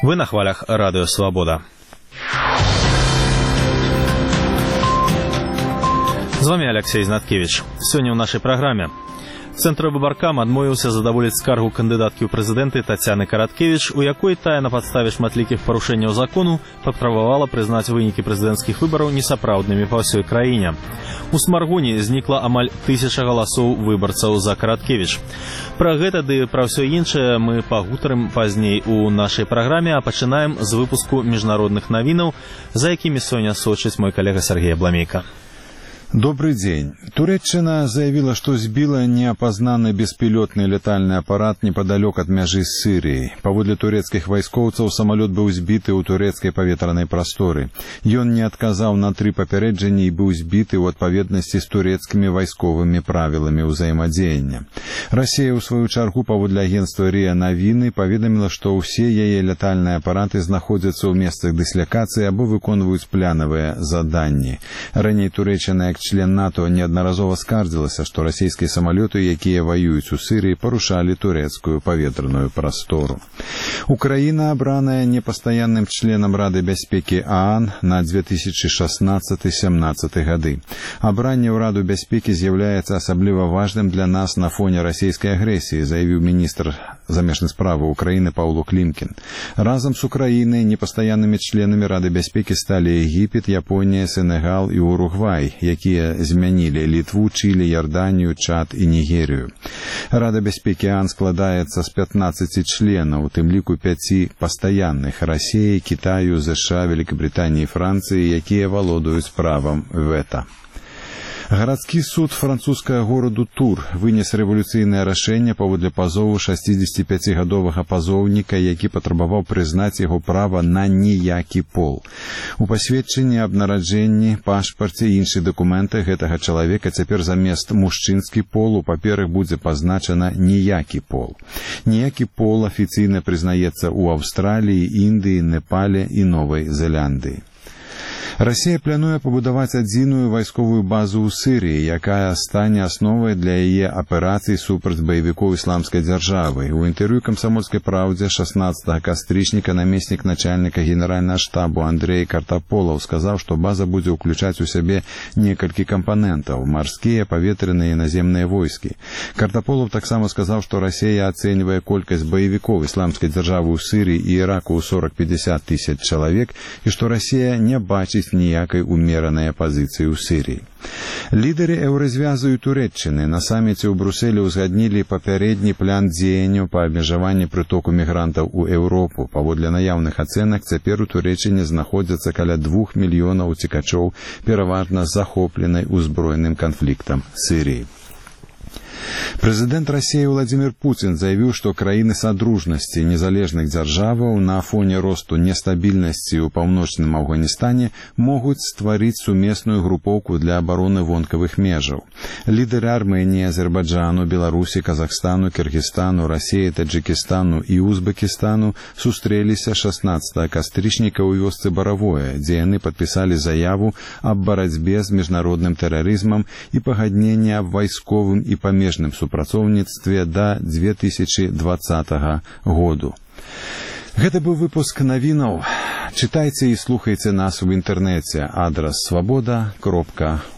Вы на хвалях Радио Свобода. З вами Алексей Знаткевич. Сёння ў нашай праграме. Цэнтр выбаркам адмовіўся задаволіць скаргу кандыдаткі ў прэзідэнты Тацяны Караткевіч, у якой тая на падставе шматлікіх парушэнняў закону патрабавала прызнаць вынікі прэзідэнцкіх выбараў несапраўднымі па ўсёй краіне. У Смаргоні знікла амаль 1000 галасоў выбарцаў за Караткевіч. Пра гэта ды пра ўсё іншае мы пагутарым пазней у нашай праграме, а пачынаем з выпуску міжнародных навінаў, за якімі сёння сочыць мой калега Сергей Абламейка. Добрый день. Туреччина заявила, что сбила неопознанный беспилотный летальный аппарат неподалеку от мяжи с Сирией. Паводле турецких вайскоўцаў самолет быў збіты ў турэцкай паветранай прасторы. Ён не адказаў на 3 папярэджанні і быў збіты ў адпаведнасці з турэцкімі вайсковымі правіламі ўзаемадзеяння. Расія, у сваю чаргу, паводле агенцтва РИА Навіны, паведаміла, што ўсе яе летальныя апараты знаходзяцца ў месцах дыслякацыі або выконваюць планавыя заданні. Раней Турэччына, член НАТО, неаднаразова скардзілася, што расійскія самалёты, якія ваююць у Сірыі, парушалі турэцкую паветраную прастору. Украіна абраная непастаянным членам Рады бяспекі ААН на 2016-17 гады. Абранне ў Раду бяспекі з'яўляецца асабліва важным для нас на фоне расійскай агрэсіі, заявіў міністр замежных справаў Украіны Паўло Клімкін. Разам з Украінай непастаяннымі членамі Рады бяспекі сталі Егіпет, Японія, Сенегал і Уругвай, якія змянілі Літву, Чылі, Ярданію, Чад і Нігерію. Рада бяспекі ААН складаецца з 15 членаў, у тым ліку 5 пастаянных: Расіі, Кітаю, ЗША, Великабританіі і Францыі, якія валодаюць правам вета. Гарадскі суд французскага гораду Тур вынес рэвалюцыйнае рашэнне паводле пазову 65-гадовага пазоўніка, які патрабаваў прызнаць яго права на ніякі пол. У пасведчанні аб нараджэнні, пашпарце і іншых дакументах гэтага чалавека цяпер замест мужчынскі пол у паперах будзе пазначана ніякі пол. Ніякі пол афіцыйна прызнаецца ў Аўстраліі, Індыі, Непале і Новай Зеландыі. Расія плануе пабудаваць адзіную вайсковую базу ў Сірыі, якая стане асновай для яе аперацый супраць баевікоў ісламскай дзяржавы. У інтэрв'ю «Камсамольскай праўдзе» 16 кастрычніка намеснік начальніка генеральнага штабу Андрей Картаполаў сказаў, што база будзе ўключаць у сябе некалькі кампанентаў: марскія, паветраныя і наземныя войскі. Картаполаў таксама сказаў, што Расія ацэньвае колькасць баевікоў ісламскай дзяржавы ў Сірыі і Іраку ў 40-50 тысяч чалавек і што Расія не бачыць ніякай умеранай апазіцыі ў Сірыі. Лідары еўразвязу і Турэччыны на саміце ў Брусэлі ўзгаднілі папярэдні план дзеянняў па абмежаванні прытоку мігрантаў у Еўропу. Паводле наяўных ацэнак, цяпер у Турэччыне знаходзяцца каля 2 мільёнаў уцекачоў, пераважна захопленай узброеным канфліктам Сірыі. Прэзідэнт Расіі Владзімір Пуцін заявіў, што краіны садружнасці незалежных дзяржаваў на фоне росту нестабільнасці ў паўночным Афганістане могуць стварыць сумесную групоўку для абароны вонкавых межаў. Лідары Арменіі, Азербайджану, Беларусі, Казахстану, Кыргызстану, Расіі, Таджыкістану і Узбекістану сустрэліся 16 кастрычніка ў вёсцы Баравое, дзе яны падпісалі заяву аб барацьбе з міжнародным тэрарызмам і пагадненне аб вайсковым і памежным супрацоўніцтве да 2020 году. Гэта быў выпуск навінаў. Чытайце і слухайце нас у інтэрнэце. Адрас свабода.орг.